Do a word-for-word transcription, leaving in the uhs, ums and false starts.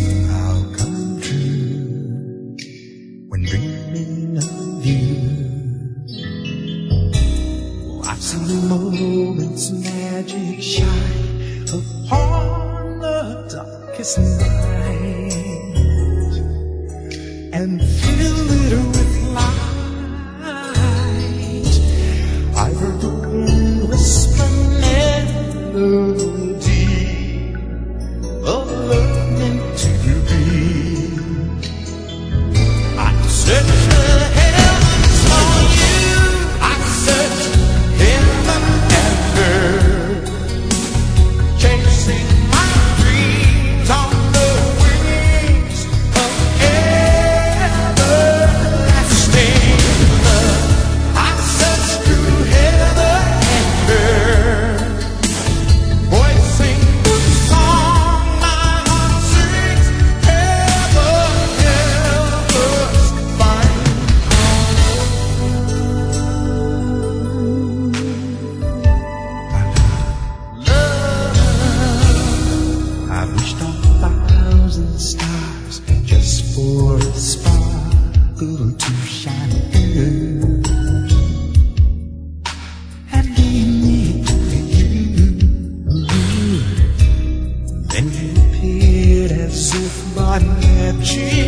somehow come true when dreaming of you. Oh, I've seen the moment's magic shine upon the darkest night and fill it with light. I've heard the wind whisper melody of love meant to be. I search the heavens for you. I search heaven and earth, chasing my dreams on the wings of everlasting love. I search through heaven and earth, voicing the song my heart sings. Heaven help us find love. I wished on a thousand stars just for a sparkle to shine through and lead me to you. Then you appeared as if by magic.